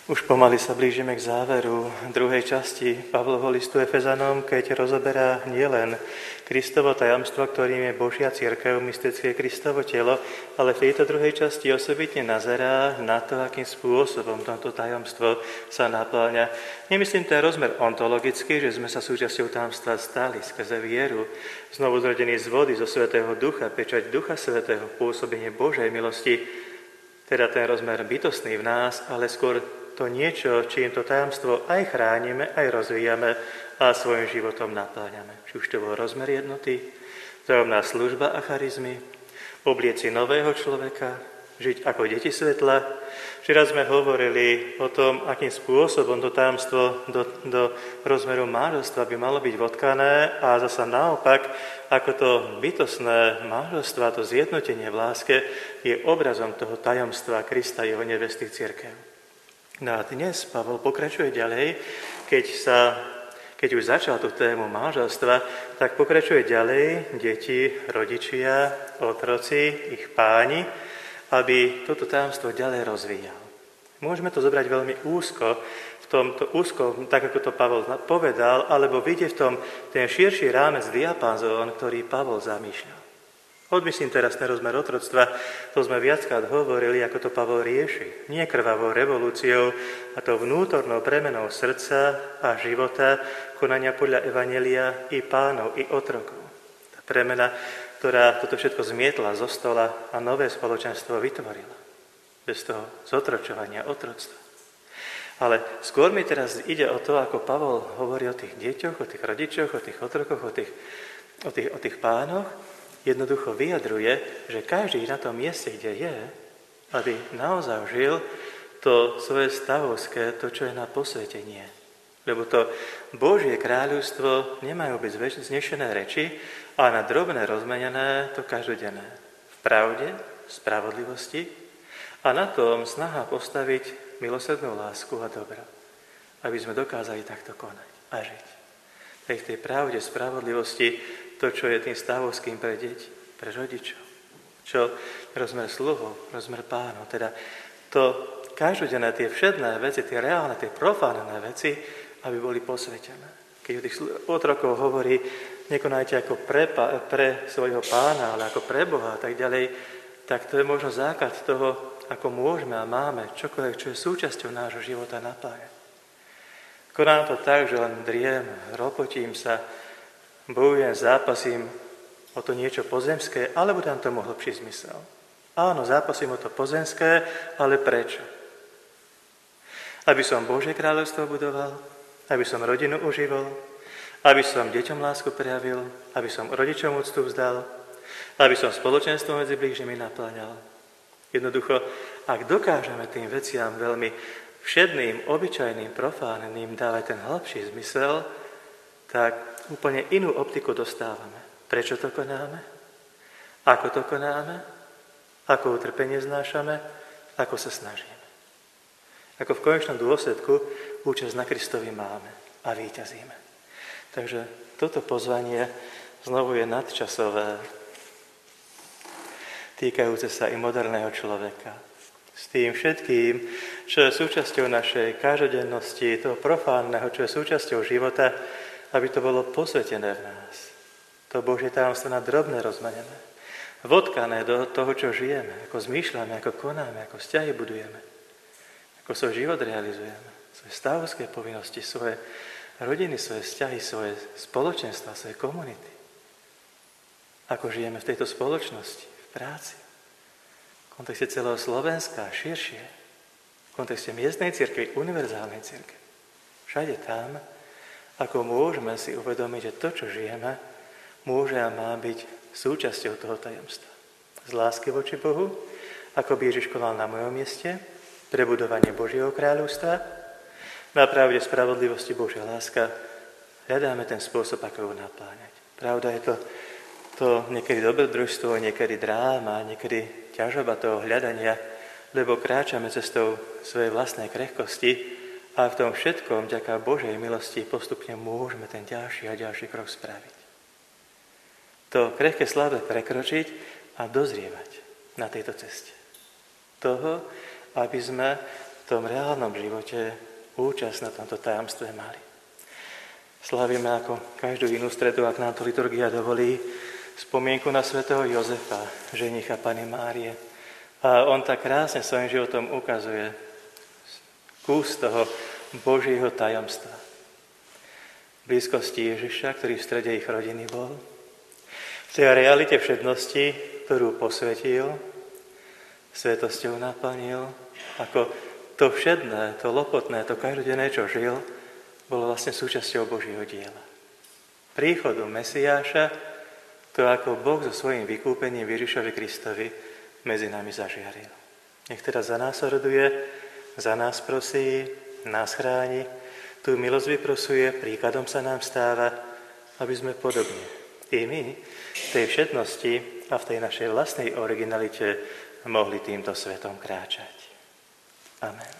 Už pomaly sa blížime k záveru druhej časti Pavlovho listu Efezanom, keď rozoberá nielen Kristovo tajomstvo, ktorým je Božia cirkev, mystické Kristovo telo, ale v tejto druhej časti osobitne nazerá na to, akým spôsobom toto tajomstvo sa napĺňa. Nemyslím ten rozmer ontologický, že sme sa súčasťou tajomstva stali skrze vieru, znovu zrodení z vody, zo Svätého Ducha, pečať Ducha Svätého, pôsobenie Božej milosti, teda ten rozmer bytostný v nás, ale skôr to niečo, čím to tajomstvo aj chránime, aj rozvíjame a svojim životom napĺňame. Či už to bol rozmer jednoty, vzájomná služba a charizmy, oblieci nového človeka, žiť ako deti svetla. Včera sme hovorili o tom, akým spôsobom to tajomstvo do rozmeru manželstva by malo byť vodkané a zasa naopak, ako to bytostné manželstvo, to zjednotenie v láske je obrazom toho tajomstva Krista, jeho nevesty cirkev. No a dnes Pavol pokračuje ďalej, keď už začal tú tému manželstva, tak pokračuje ďalej deti, rodičia, otroci, ich páni, aby toto tajomstvo ďalej rozvíjal. Môžeme to zobrať veľmi úzko, v tomto úzko, tak ako to Pavol povedal, alebo vidieť v tom ten širší rámec diapazón, ktorý Pavol zamýšľal. Odmyslím teraz ten rozmer otroctva, to sme viackrát hovorili, ako to Pavol rieši. Nie krvavou revolúciou, a to vnútornou premenou srdca a života, konania podľa evanjelia i pánov, i otrokov. Tá premena, ktorá toto všetko zmietla zo stola a nové spoločenstvo vytvorila. Bez toho zotročovania, otroctva. Ale skôr mi teraz ide o to, ako Pavol hovorí o tých deťoch, o tých rodičoch, o tých otrokoch, o tých pánoch. Jednoducho vyjadruje, že každý na tom mieste, kde je, aby naozaj žil to svoje stavovské, to, čo je na posvetenie. Lebo to Božie kráľovstvo nemajú byť znešené reči, ale na drobné rozmenené to každodenné. V pravde, v spravodlivosti a na tom snaha postaviť milosrdnú lásku a dobro. Aby sme dokázali takto konať a žiť. Tak v tej pravde, spravodlivosti, to, čo je tým stavovským pre deti, pre rodičov. Čo rozmer sluhov, rozmer pánov. Teda to každodenné, tie všedné veci, tie reálne, tie profánne veci, aby boli posvetené. Keď o tých otrokov hovorí, nekonajte ako pre svojho pána, ale ako pre Boha a tak ďalej, tak to je možno základ toho, ako môžeme a máme čokoľvek, čo je súčasťou nášho života napájať. Konám to tak, že len driem, ropotím sa, bojujem, zápasím o to niečo pozemské, alebo tam tomu hlbší zmysel. Áno, zápasím o to pozemské, ale prečo? Aby som Božie kráľovstvo budoval, aby som rodinu uživol, aby som deťom lásku prejavil, aby som rodičom úctu vzdal, aby som spoločenstvo medzi blížnymi napĺňal. Jednoducho, ak dokážeme tým veciam veľmi všedným, obyčajným, profánnym dávať ten hlbší zmysel, tak úplne inú optiku dostávame. Prečo to konáme? Ako to konáme? Ako utrpenie znášame? Ako sa snažíme? Ako v konečnom dôsledku účasť na Kristovi máme a víťazíme. Takže toto pozvanie znovu je nadčasové, týkajúce sa i moderného človeka. S tým všetkým, čo je súčasťou našej každodennosti, toho profánneho, čo je súčasťou života, aby to bolo posvetené v nás. To Božie tajomstvo na drobné rozmanené. Vodkané do toho, čo žijeme, ako zmýšľame, ako konáme, ako vzťahy budujeme. Ako svoj život realizujeme. Svoje stavovské povinnosti, svoje rodiny, svoje vzťahy, svoje spoločenstva, svoje komunity. Ako žijeme v tejto spoločnosti, v práci. V kontexte celého Slovenska, širšie. V kontexte miestnej cirkvi, univerzálnej cirkvi. Všade tam, ako môžeme si uvedomiť, že to, čo žijeme, môže a má byť súčasťou toho tajomstva. Z lásky voči Bohu, ako by Ježiš konal na mojom mieste, prebudovanie Božieho kráľovstva, na pravde spravodlivosti Božia láska, hľadáme ten spôsob, ako ju napláňať. Pravda je to niekedy dobrodružstvo, niekedy dráma, niekedy ťažoba toho hľadania, lebo kráčame cestou svojej vlastnej krehkosti a v tom všetkom, vďaka Božej milosti, postupne môžeme ten ďalší a ďalší krok spraviť. To krehké slabé prekročiť a dozrievať na tejto ceste. Toho, aby sme v tom reálnom živote účasť na tomto tajomstve mali. Slávime ako každú inú stredu, ak nám to liturgia dovolí, spomienku na svätého Jozefa, ženicha Panny Márie. A on tak krásne svojím životom ukazuje kus toho Božieho tajomstva. Blízkosti Ježiša, ktorý v strede ich rodiny bol. V tej realite všednosti, ktorú posvetil, svetosťou naplnil, ako to všedné, to lopotné, to každodenné, čo žil, bolo vlastne súčasťou Božieho diela. Príchodu Mesiáša, to ako Boh so svojím vykúpením Ježišovi Kristovi medzi nami zažiaril. Nech teda za nás roduje, za nás prosí, nás chráni, tú milosť vyprosuje, príkladom sa nám stáva, aby sme podobne i my v tej všednosti a v tej našej vlastnej originalite mohli týmto svetom kráčať. Amen.